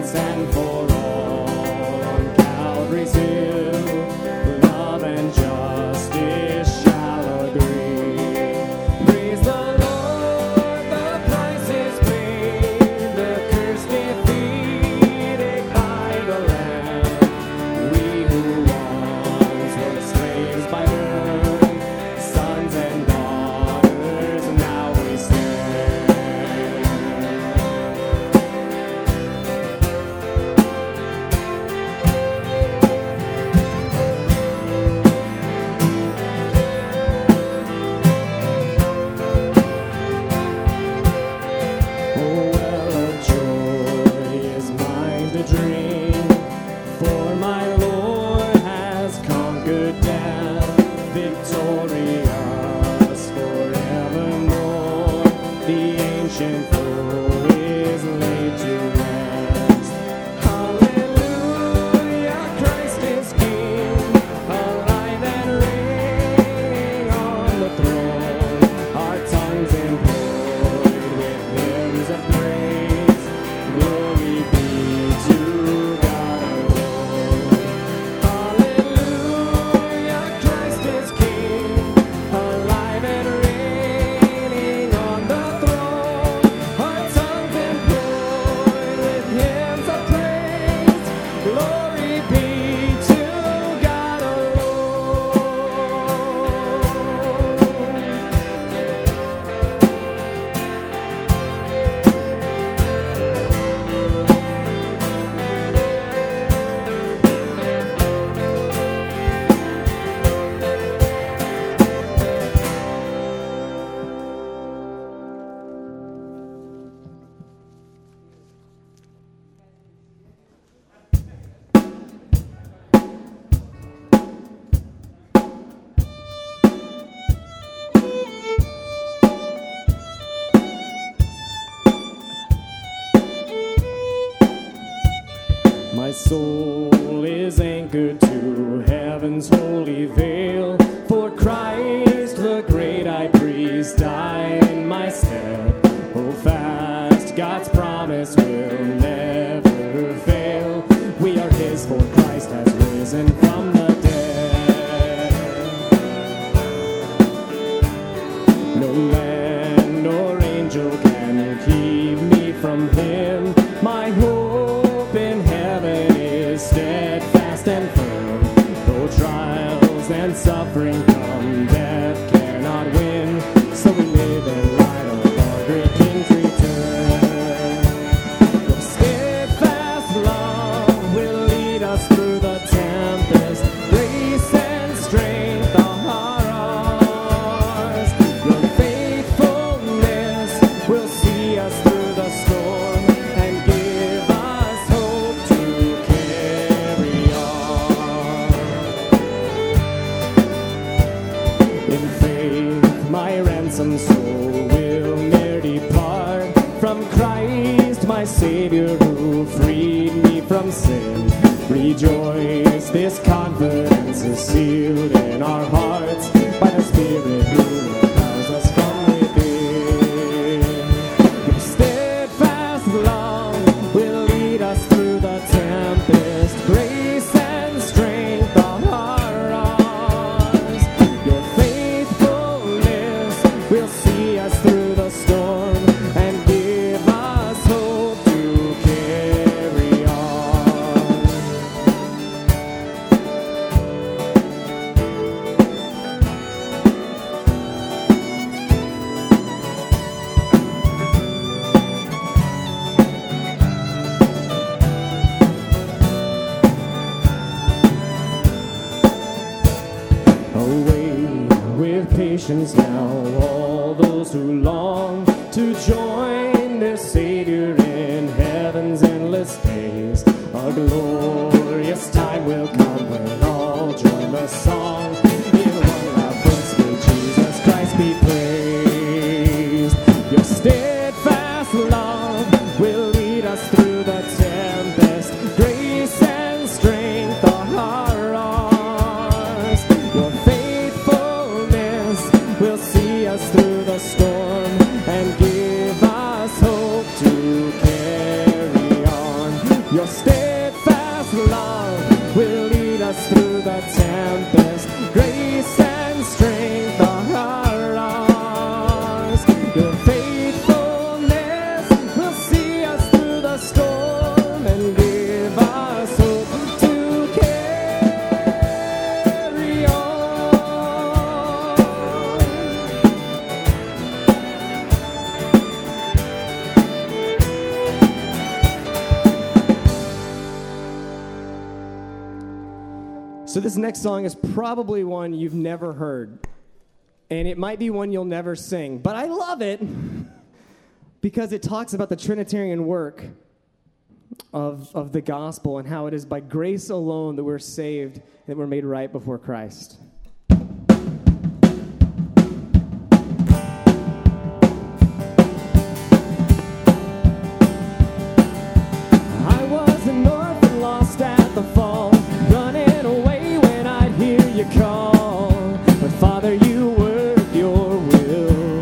once and for all on Calvary's hill. Love and justice shall agree. Praise the Lord, the price is paid, the curse defeated by the Lamb. We who once were slaves by birth, sons and daughters, now we stand. Oh, well of joy is mine to dream, for my Lord has conquered death, victorious forevermore. The ancient foe is laid to rest. Hallelujah, Christ is King, alive and reigning on the throne. Our tongues employed with hymns of praise. Glory be to God alone. Hallelujah, Christ is King, alive and reigning on the throne. Our tongues employed with hymns of praise. Glory be to God alone. My soul is anchored to heaven's holy veil, for Christ the great high priest died in my stead. Hold fast, God's promise will never fail. We are his, for Christ has risen from the dead. No man nor angel can keep me from him. My hope in heaven is steadfast and firm. Though trials and suffering come, death cannot win. So we live and ride on our great King's return. Your steadfast love will lead us through the tempest. Grace and strength are ours. Your faithfulness will see us through the storm and give us hope to carry on. In faith, my ransomed soul will ne'er depart from Christ, my Savior, who freed me from sin. Rejoice, this confidence is sealed in our hearts by the Spirit who empowers us from within. Your steadfast love will lead us through the tempest. Grace and strength are ours. Your faithfulness will see us through the storm and give us hope to carry on. Await with patience now all those who long to join their Savior in heaven's endless days. A glorious time will come when all join the song. In one loud voice may Jesus Christ be praised. Your steadfast love will lead us through the tempest. Grace and strength are ours. Your faithfulness will see us through the storm and give us hope to carry on. Your So this next song is probably one you've never heard, and it might be one you'll never sing, but I love it because it talks about the Trinitarian work of the gospel and how it is by grace alone that we're saved, that we're made right before Christ. I was an orphan lost at the fall, running away when I'd hear you call. But Father, you worked your will.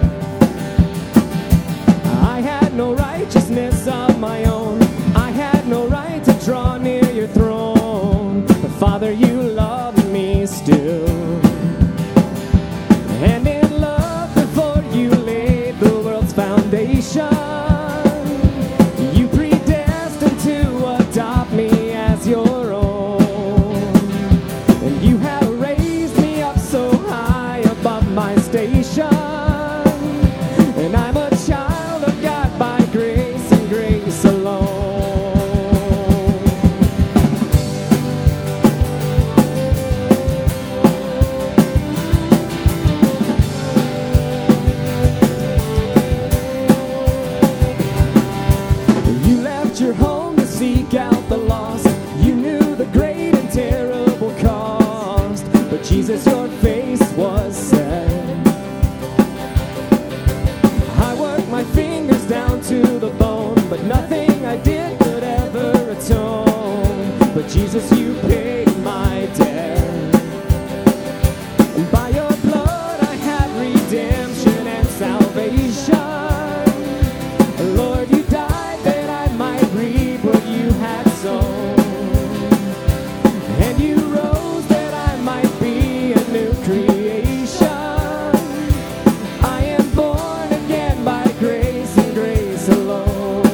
I had no righteousness of my own. I had no right to draw near your throne. But Father, you love me still. And in love before you laid the world's foundation, you predestined to adopt me as your own. And you have raised me up so high above my station. And I'm a child of God by grace and grace alone. You left your home to seek out the lost. You knew the great and terrible cost. But Jesus, your face was set. I worked my fingers down to the bone, but nothing I did could ever atone. But Jesus, you paid my debt. And by your blood I have redemption and salvation. Lord, you died that I might reap what you had sown. And you rose that I might be a new creation. I am born again by grace and grace alone.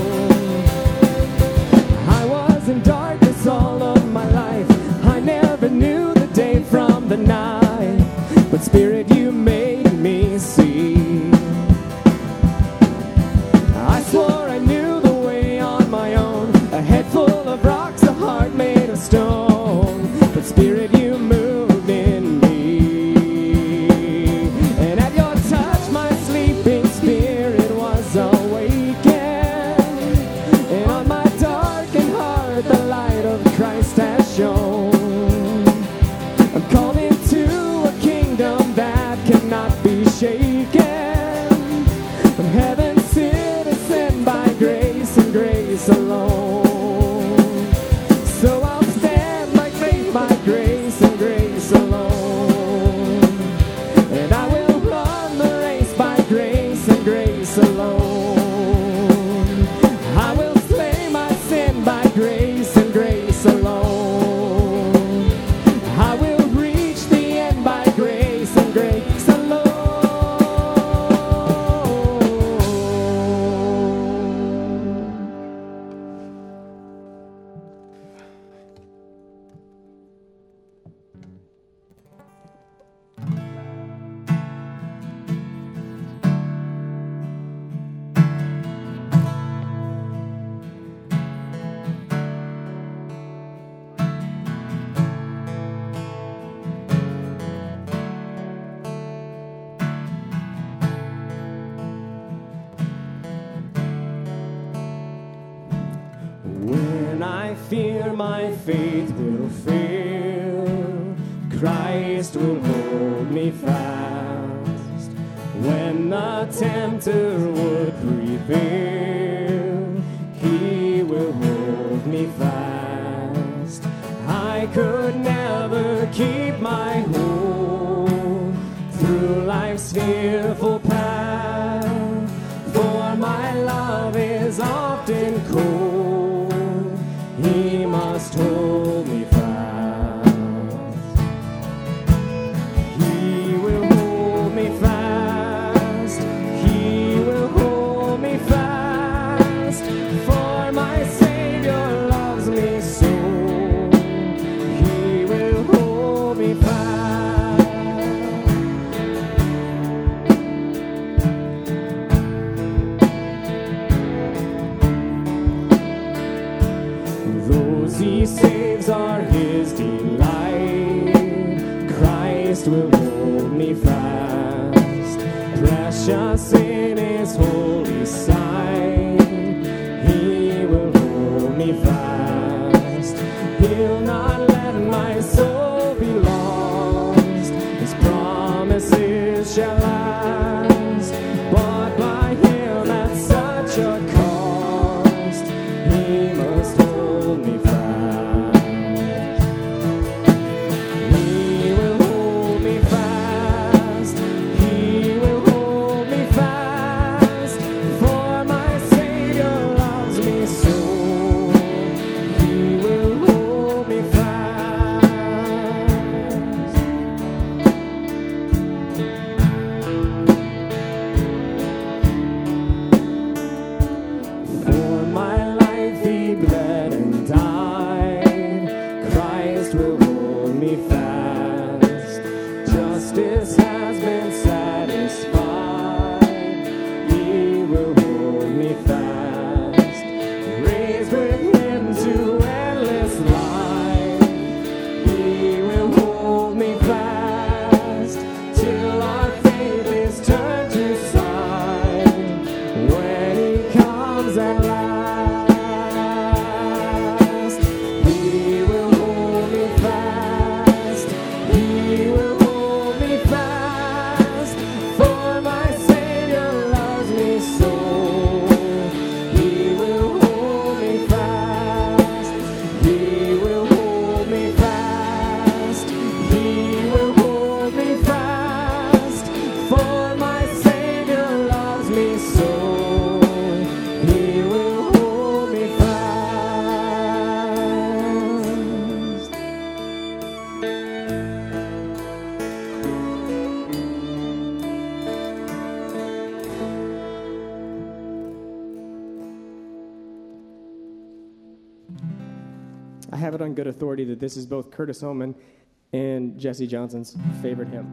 I was in darkness all of my life. I never knew the day from the night. But Spirit, you made me see. I swore I knew the way on my own. A head full of rocks, a heart made of stone. But Spirit, you moved in me. And at your touch my sleeping spirit was awakened. And on my darkened heart the light of Christ has shone. I'm called into a kingdom that cannot be shaken. I'm heaven's citizen by grace and grace alone. So I'll stand by faith by grace and grace alone. And I will run the race by grace and grace alone. I will slay my sin by grace and grace alone. I will reach the end by grace and grace alone. When I fear my faith will fail, Christ will hold me fast. When the tempter would prevail, he will hold me fast. I could never keep my hold through life's fearful path, for my love is often cold. He must hold me fast. He will hold me fast. He will hold me fast. For my Savior loves me so. He will hold me fast. Those he saves are his delight. Christ will hold me fast, precious in his holy sight. He will hold me fast. He'll not let my soul be lost. His promises shall last, bought by him at such a cost. He must hold me fast. He will hold me fast. He will hold me fast. For my Savior loves me so. He will hold me fast. For my life he bled and died. Christ will hold me fast. Justice has been satisfied. He will hold me fast. Raised with him to endless life. He will hold me fast till our faith is turned to sight. When he comes at last, he will hold me fast. He will hold me fast. For my Savior loves me so. He will hold me fast. He will hold me fast. He will hold me fast. For my Savior loves me so. He will hold me fast. I have it on good authority that this is both Curtis Holman and Jesse Johnson's favorite hymn.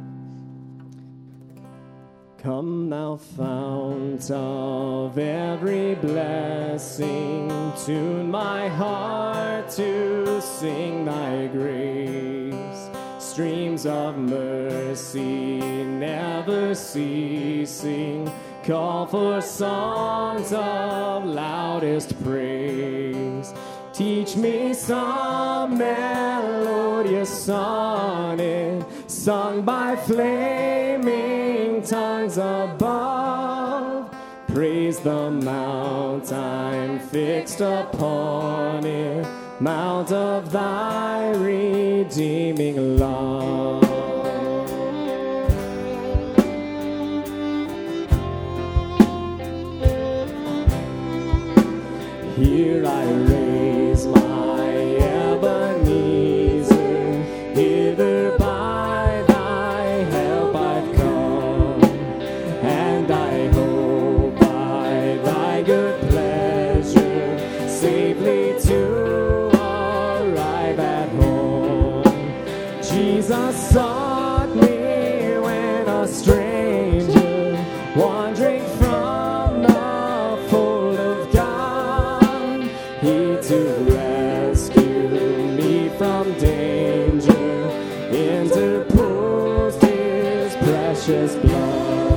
Come, thou fount of every blessing, tune my heart to sing thy grace. Streams of mercy never ceasing, call for songs of loudest praise. Teach me some melodious sonnet, sung by flaming tongues above. Praise the mount I'm fixed upon it, mount of thy redeeming love. Here I raise my Ebenezer, hither by thy help I've come, and I hope by thy good pleasure safely to arrive at home. Jesus sought me when a stranger, wandering from the fold of God. He to rescue me from danger interposed his precious blood.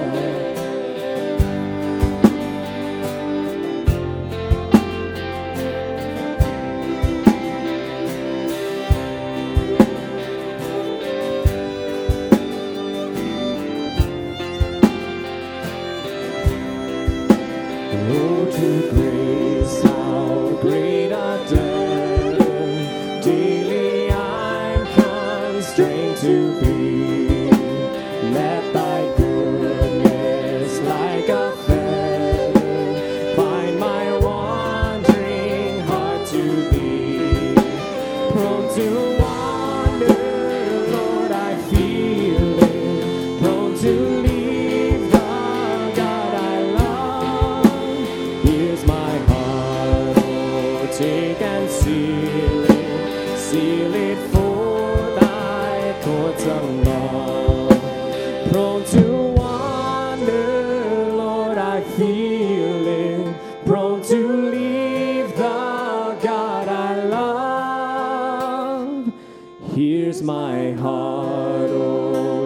Oh, to grace, how great a debt daily I'm constrained to be. Let thy goodness like a feather bind my wandering heart to thee. Prone to wander, Lord, I feel it. Prone to leave the God I love. Here's my heart, oh, take and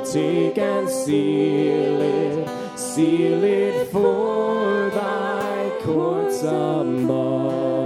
take and seal it for thy courts above.